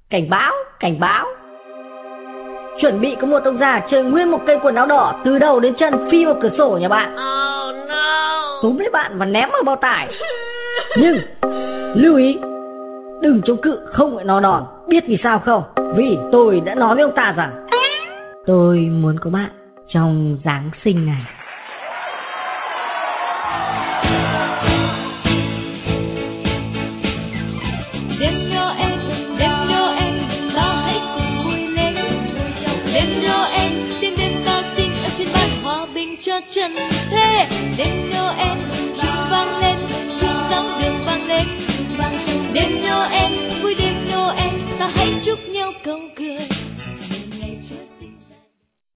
Cảnh báo, cảnh báo. Chuẩn bị có một ông già chơi nguyên một cây quần áo đỏ từ đầu đến chân phi vào cửa sổ nhà bạn. Oh no. Túm lấy bạn và ném vào bao tải. Nhưng lưu ý, đừng chống cự không phải nó đòn. Biết vì sao không? Vì tôi đã nói với ông ta rằng tôi muốn có bạn trong Giáng sinh này. Đêm Noel, ta hãy cùng vui lên. Đêm Noel, tiếng đêm ta sinh ở trên ban hòa bình cho chân